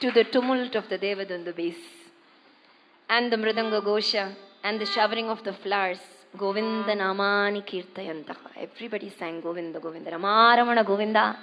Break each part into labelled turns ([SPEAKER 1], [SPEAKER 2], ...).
[SPEAKER 1] to the tumult of the Devadundubis and the Mridanga Gosha and the showering of the flowers. Govinda Namani Kirtayantaha. Everybody sang Govinda, Govinda. Ramaramana Govinda.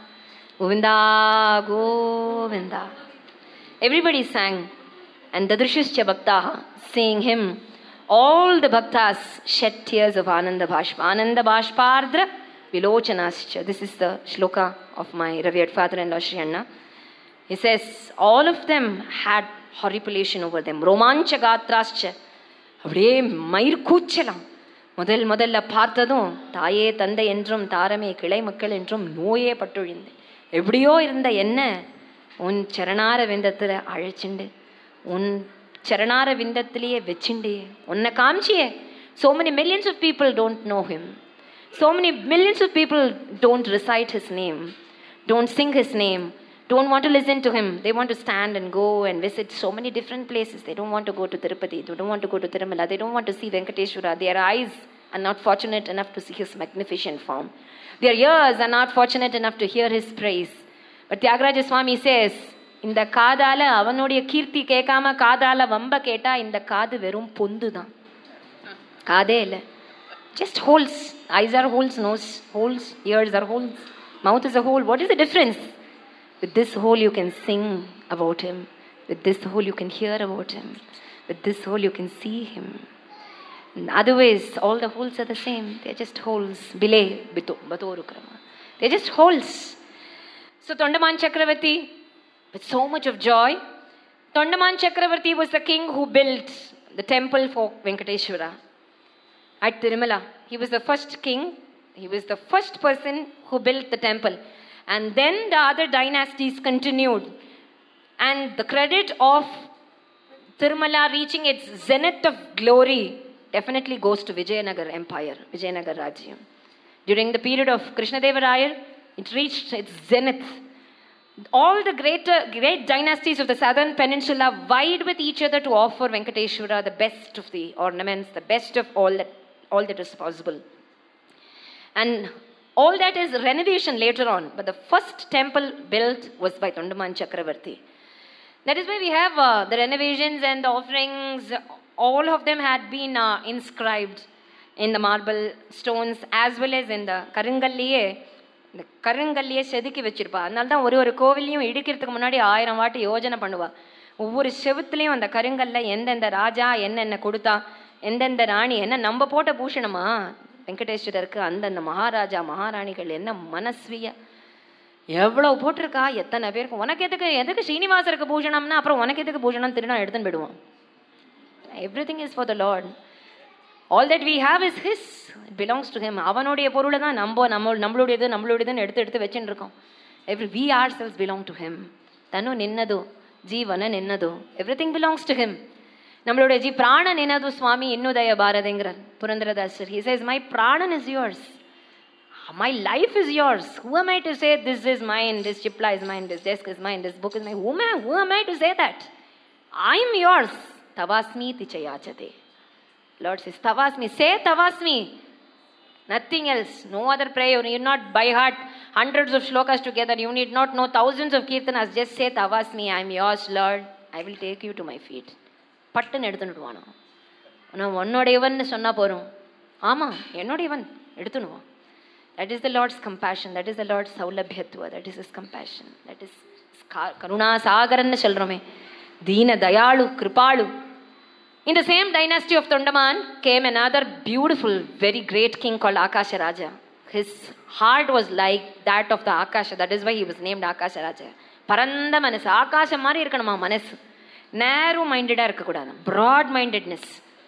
[SPEAKER 1] Govinda, Govinda. Everybody sang. And Dadrishuscha Bhaktaha, seeing him, all the bhaktas shed tears of Ananda Bhashpa. Ananda Bhashpardra Vilochanascha. This is the shloka of my revered father-in-law Sri Anna. He says, all of them had horripilation over them. Romancha Gatrascha. அப்படியே மயிர் கூச்சலாம். முதல்ல பார்த்ததும் தாயே தந்தை என்றும் தாரமே கிளை மக்கள் என்றும் நோயே பட்டொழிந்து எப்படியோ இருந்த என்ன உன் சரணார விந்தத்தில் அழைச்சிண்டு உன் சரணார விந்தத்திலேயே வச்சுண்டே உன்னை காமிச்சியே. So many millions of people don't know him. So many millions of people don't recite his name, don't sing his name, don't want to listen to him. They want to stand and go and visit so many different places. They don't want to go to Tirupati. They don't want to go to Tirumala. They don't want to see Venkateshwara. Their eyes are not fortunate enough to see his magnificent form. Their ears are not fortunate enough to hear his praise. But Tyagaraja Swami says, இந்த காதால அவனுடைய கீர்த்தி கேட்காம காதால வம்ப கேட்டா இந்த காது வெறும் பொந்து தான், காதே இல்லை. Just holes. Eyes are holes, nose holes, ears are holes, mouth is a hole. What is the difference? With this hole you can sing about him. With this hole you can hear about him. With this hole you can see him. Otherwise, all the holes are the same. They're just holes. Bile, batorukrama. They're just holes. So Tondaman Chakravarti, with so much of joy, Tondaman Chakravarti was the king who built the temple for Venkateshwara at Tirumala. He was the first king. He was the first person who built the temple. And then the other dynasties continued. And the credit of Tirumala reaching its zenith of glory definitely goes to Vijayanagar Empire, Vijayanagar Rajyam. During the period of Krishnadeva Raya, it reached its zenith. All the great dynasties of the southern peninsula vied with each other to offer Venkateshwara the best of the ornaments, the best of all that is possible. And all that is renovation later on. But the first temple built was by Tondaman Chakravarti. That is why we have the renovations and the offerings. All of them had been inscribed in the marble stones as well as in the Karangalliye. இந்த கருங்கல்லையே செதுக்கி வச்சிருப்பா. அதனால தான் ஒரு கோவிலையும் இடிக்கிறதுக்கு முன்னாடி 1000 வாட்டி யோஜனை பண்ணுவா. ஒவ்வொரு செவுத்துலேயும் அந்த கருங்கல்ல எந்தெந்த ராஜா என்னென்ன கொடுத்தா, எந்தெந்த ராணி என்ன நம்ம போட்ட பூஷணமா வெங்கடேஸ்வரருக்கு அந்தந்த மகாராஜா மகாராணிகள் என்ன மனஸ்வியா எவ்வளவு போட்டிருக்கா, எத்தனை பேருக்கு. உனக்கு எதுக்கு ஸ்ரீனிவாசருக்கு பூஷணம்னா அப்புறம் உனக்கு எதுக்கு பூஷணம் திருநாள் எடுத்துன்னு போயிடுவோம். Everything is for the lord. All that we have is his. It belongs to him. அவனுடைய பொருளை தான் நம்மளுடையதுன்னு எடுத்து வச்சுட்டு இருக்கோம். We ourselves belong to him. Thanu நின்னதோ Jeevana நின்னதோ everything belongs to him. நம்மளுடைய பிராண நின்னதோ சுவாமி இன்னுதய பாரதிங்கிறார் Purandaradasar. He says, my pranam is yours. My life is yours. Who am I to say this is mine, this chipla is mine, this desk is mine, this book is mine? Who am I to say that? I am yours. Tavasmi tichayachate. Lord says, Tavasmi. Say Tavasmi. Nothing else. No other prayer. You need not by heart hundreds of shlokas together. You need not know thousands of kirtanas. Just say Tavasmi. I am yours, Lord. I will take you to my feet. பட்டுன்னு எடுத்துனுடுவானோ. நான் உன்னோடையவன் சொன்னா போறோம். ஆமா என்னோடையவன் எடுத்துனுவான். That is the Lord's compassion. That is the Lord's saulabhyatva. That is his compassion. That is karuna sagarannu சொல்றோமே. தீன Dayalu கிருபாளு. In the same dynasty of Tondaman came another beautiful, very great king called Akasha Raja. His heart was like that of the Akasha. That is why he was named Akasha Raja. Paranda manas. Akasha mari irkanuma manas. Narrow-minded irukakudana. Broad-mindedness.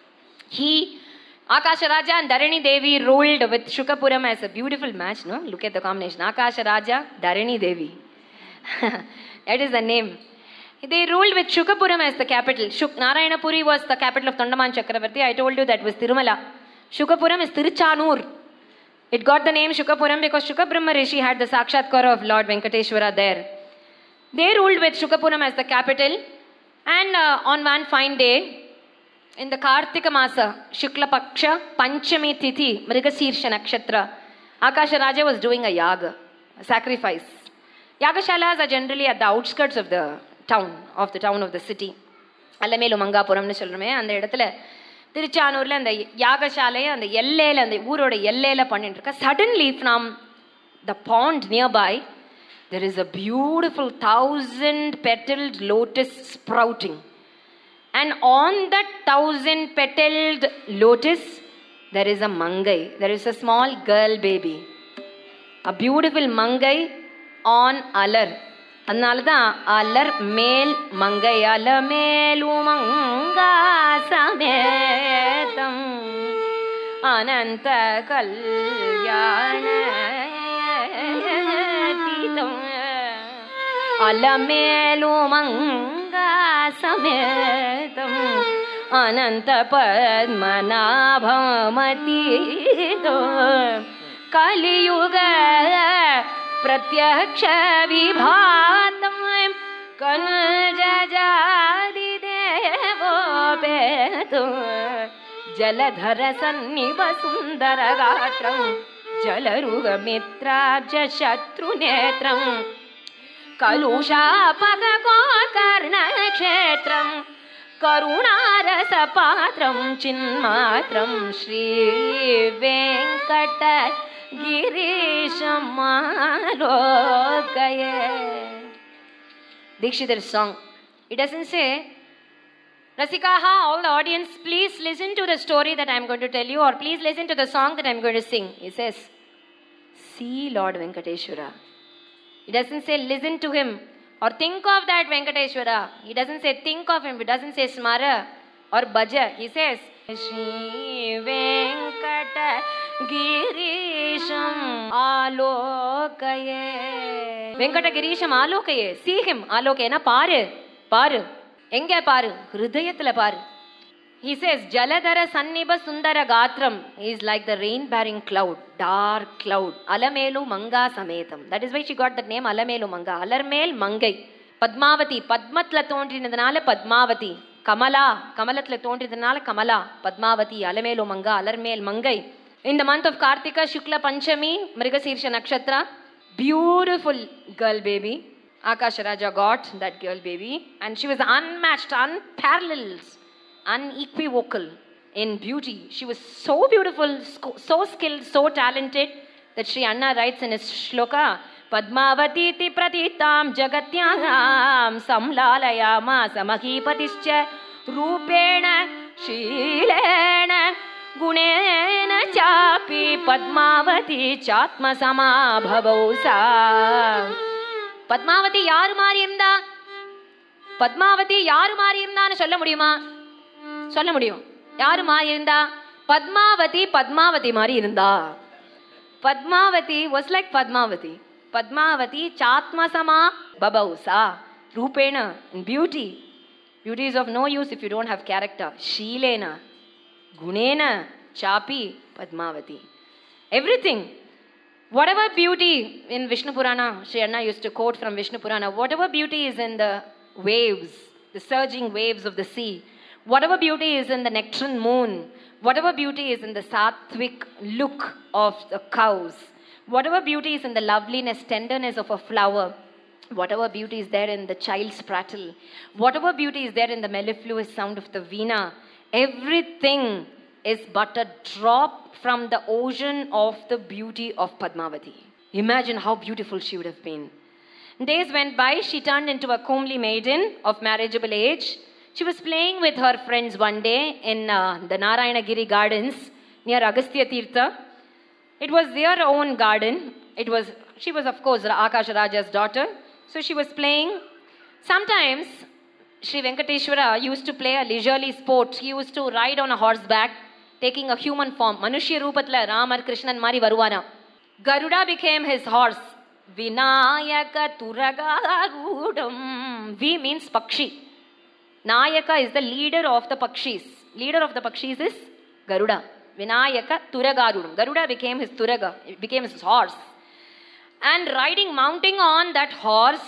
[SPEAKER 1] Akasha Raja and Dharani Devi ruled with Shukapuram as a beautiful match. No, look at the combination. Akasha Raja, Dharani Devi. That is the name. They ruled with Shukapuram as the capital. Narayanapuri was the capital of Tondaman Chakravarti. I told you that was Tirumala. Shukapuram is Tiruchanur. It got the name Shukapuram because Shukabrahma Rishi had the Sakshatkara of Lord Venkateshwara there. They ruled with Shukapuram as the capital. And on one fine day, in the Kartika Masa, Shukla Paksha, Panchami Tithi, Mrigashirsha Nakshatra, Akasha Raja was doing a yaga, a sacrifice. Yagashalas are generally at the outskirts of the of the city. Alamelu மங்காபுரம்னு சொல்கிறோமே, அந்த இடத்துல திருச்சானூரில் அந்த யாகசாலையை அந்த எல்லையில், அந்த ஊரோட எல்லையில் பண்ணிட்டு இருக்கா. Suddenly from the pond nearby there is a beautiful 1000-petaled lotus sprouting, and on that 1000-petaled lotus there is a mangai, there is a small girl baby, a beautiful mangai on alar. அதனாலதான் அலர் மேல் மங்கை, அலமேலு மங்கா சமேதம் அனந்த கல்யாண அலமேலு மங்கா சமேதம் அனந்த பத்மநாபமதீதோ கலியுக பிரத்யக்ஷ விபாதம் கனஜாதிதேவோபேதோ ஜலதர சந்நிப சுந்தர காட்ரம் ஜலருகமித்ராப்ஜ சத்ருநேத்ரம் கலுஷாபகோகர்ணக்ஷேத்ரம் கருணாரச பாத்திரம் சின்மாத்திரம் Sri Venkata கிரீஷம் ஆலோகயே. Dikshitar's song, it doesn't say, Rasikaha, all the audience, please listen to the story that I am going to tell you, or please listen to the song that I am going to sing. He says, see Lord Venkateshwara. It doesn't say listen to him or think of that Venkateshwara. He doesn't say think of him. It doesn't say smara or bhaja. He says Shri Venkata Girisham Alokaye. Venkata Girisham Alokaye. See him. Alokaye na paru. Paru. Enge paru. Hridayathila paru. He says Jaladhara Sanniba Sundara Gatram. He is like the rain-bearing cloud, dark cloud. Alamelu Manga Sametam. That is why she got that name, Alamelu Manga. Alarmel Mangai. Padmavati. Padmatla tondrinadanaala Padmavati. Kamala. Kamalatla tondrinadanaala Kamala. Padmavati. Alamelu Manga. Alarmel Mangai. In the month of Kartika Shukla Panchami, Mrigashirsha Nakshatra, beautiful girl baby. Akasha Raja got that girl baby, and she was unmatched, unparalleled, unequivocal in beauty. She was so beautiful, so skilled, so talented that Sri Anna writes in his shloka, Padmavati ti pratitam jagatyam samlalayama samahipatischa rupena shilena gunena chapi Padmavati chatma samabhavausa. Padmavathi யாரு மாறி இருந்தா? பத்மாவதி யாரு மாறி இருந்தான்னு சொல்ல முடியுமா? சொல்ல முடியும். யாரு மாறி இருந்தா? பத்மாவதி பத்மாவதி மாறி இருந்தா. Padmavathi was like Padmavati. Padmavati chatmasama babausa rupena, in beauty. Beauty is of no use if you don't have character. Shilena gunena chapi Padmavati. Everything. Whatever beauty in Vishnu Purana, Sri Anna used to quote from Vishnu Purana, whatever beauty is in the waves, the surging waves of the sea, whatever beauty is in the nectarine moon, whatever beauty is in the sattvic look of the cows, whatever beauty is in the loveliness, tenderness of a flower, whatever beauty is there in the child's prattle, whatever beauty is there in the mellifluous sound of the veena, everything is but a drop from the ocean of the beauty of Padmavati. Imagine how beautiful she would have been. Days went by, she turned into a comely maiden of marriageable age. She was playing with her friends one day in the Narayanagiri gardens near Agastya Tirtha. It was their own garden. She was of course Akasha Raja's daughter. So she was playing. Sometimes Sri Venkateshwara used to play a leisurely sport. He used to ride on a horseback, taking a human form. Manushya Rupatla Ramar Krishnan Mari Varuvana. Garuda became his horse. Vinayaka Turagarudam. V means Pakshi. Nayaka is the leader of the Pakshis. Leader of the Pakshis is Garuda. Vinayaka Turagarudam. Garuda became his Turaga. It became his horse. And mounting on that horse,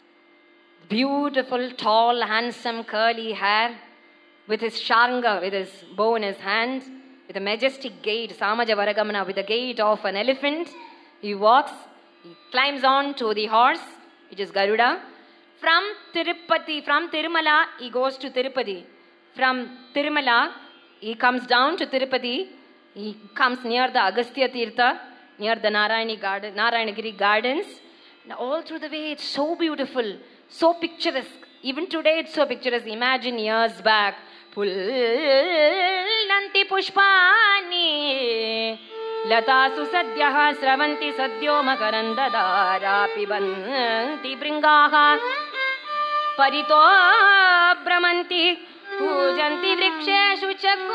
[SPEAKER 1] beautiful, tall, handsome, curly hair, with his sharanga, with his bow in his hand, with a majestic gait, Samaja Varagamana, with the gait of an elephant, he walks, he climbs on to the horse, which is Garuda, From Tirupati, from Tirumala, he goes to Tirupati. From Tirumala, he comes down to Tirupati. He comes near the Agastya Tirtha, near the Narayanagiri gardens. And all through the way, it's so beautiful, so picturesque. Even today, it's so picturesque. Imagine years back. Pullanti pushpani latasu sadhyaha sravanti sadhyo makarandadara pibanti bringaha parito brahmanti pujanti vriksheshu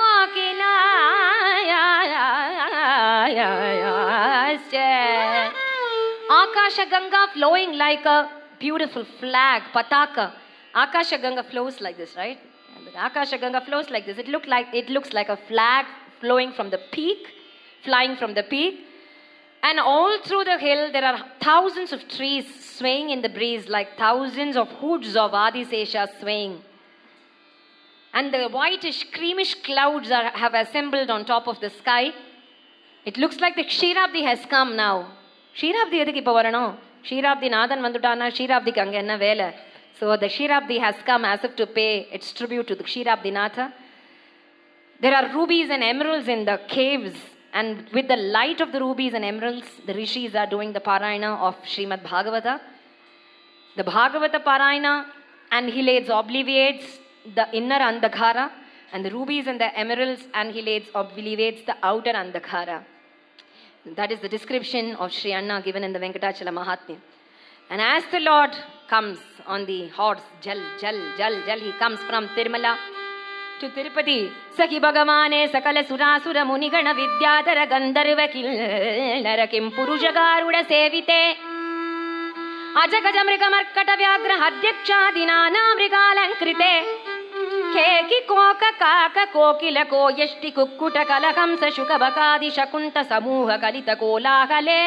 [SPEAKER 1] chakokila Akasha Ganga flowing like a beautiful flag, pataka. Akasha Ganga flows like this, right? Akasha Ganga flows like this. It looks like a flag flowing from the peak, flying from the peak. And all through the hill, there are thousands of trees swaying in the breeze, like thousands of hoods of Adisesha swaying. And the whitish, creamish clouds have assembled on top of the sky. It looks like the Kshetrabdi has come now. Kshetrabdi edhukku ipo varanum? Kshetrabdi Nathan vandutana, Kshetrabdi anga enna vela? So the Kshetrabdi has come as if to pay its tribute to the Kshetrabdi Natha. There are rubies and emeralds in the caves, and with the light of the rubies and emeralds, the rishis are doing the Parayana of Srimad Bhagavata. The Bhagavata Parayana annihilates, obliviates the inner Andhakara, and the rubies and the emeralds annihilates, obliviates the outer Andhakara. That is the description of Sri Anna given in the Venkatachala Mahatmya. And as the Lord comes on the horse, Jal, he comes from Tirumala to Tirupati. Sakhi Bhagavane Sakala Surasura Munigana Vidyadhara Gandharva Kilnara Kim Purujagaruda Sevite Ajagajamrika Markata Vyagra Hadyaksha Dinana Mrigalankrite Keki Koka Kaka Kokila Ko Yeshti Kukkuta Kalakamsa Shukabakadi Shakunta Samuha Kalita Kola Kale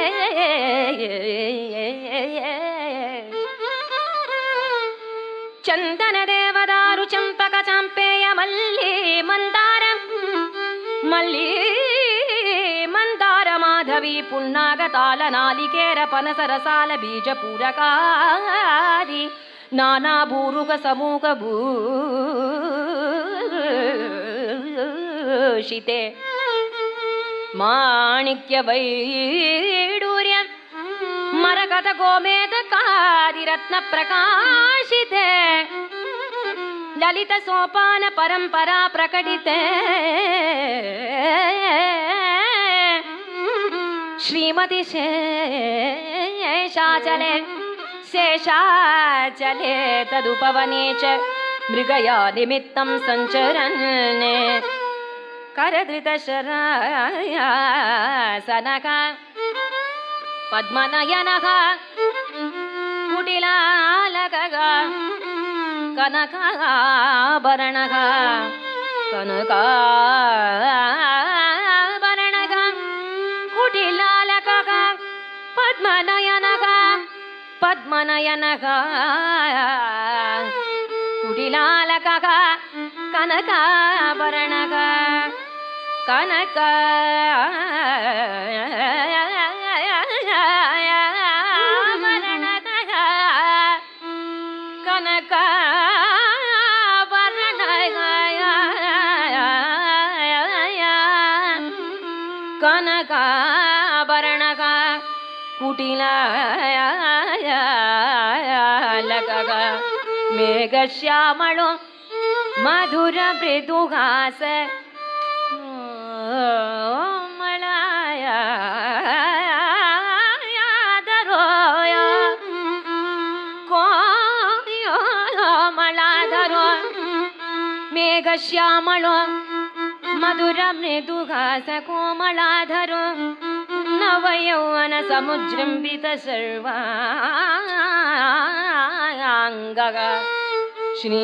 [SPEAKER 1] Chandana Devadaru Champaka Champeya Malli Mandara Madhavi Punnaga Tala Nalikera Panasarasala Bija Purakari Nana Buruka Samuka Bushite Manikya Vaidurya Marakata Gomeda Kadi Ratna Prakashite Lalita Sopana Parampara Prakadite Srimati Seshachale Tadupavanecha Mrigaya Nimittam Sancharane Karadrita Sharaya Sanaka Padmanayanaha Kudilalakaga Kanaka Baranaga Kanaka Baranaga Kudilalakaga Padmanayanaga Kudilalakaga Kanaka Baranaga Kanaka Kanaka Baranaga Kutila Lakaga Mega Shyamalo Madhura Pridugasa Malaya Daroya Koyo Maladaro Mega Shyamalo Madhura Mridugasa Komaladharo Navayavana Samujrimbita Sarvangaga Shri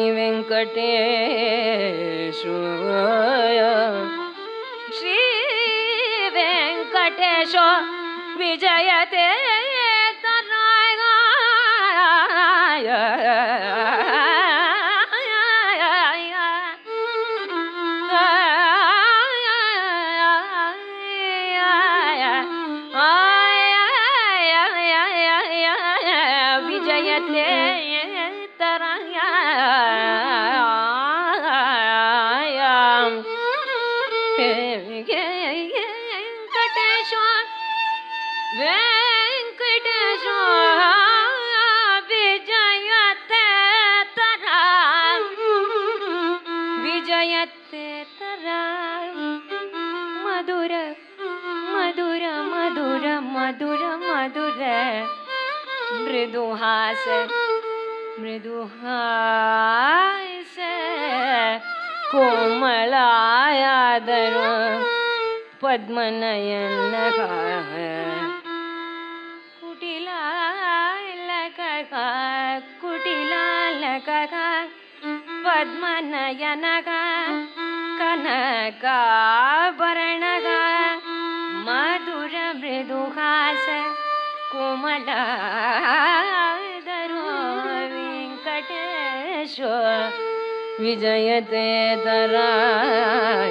[SPEAKER 1] Venkateswaya Shri Venkateswa Vijayate Taraya Vijayate Madurai Madurai Madurai Madurai Madurai மிருதுஹாச மிருதுஹாச கோமலாயாதர பத்மநயன குட்டிலாலக குட்டிலாலக பத்மநயனக கனகாபரணக Madurai மிருதுஹாச கோமலாதரோ Venkateswara விஜயதே தராய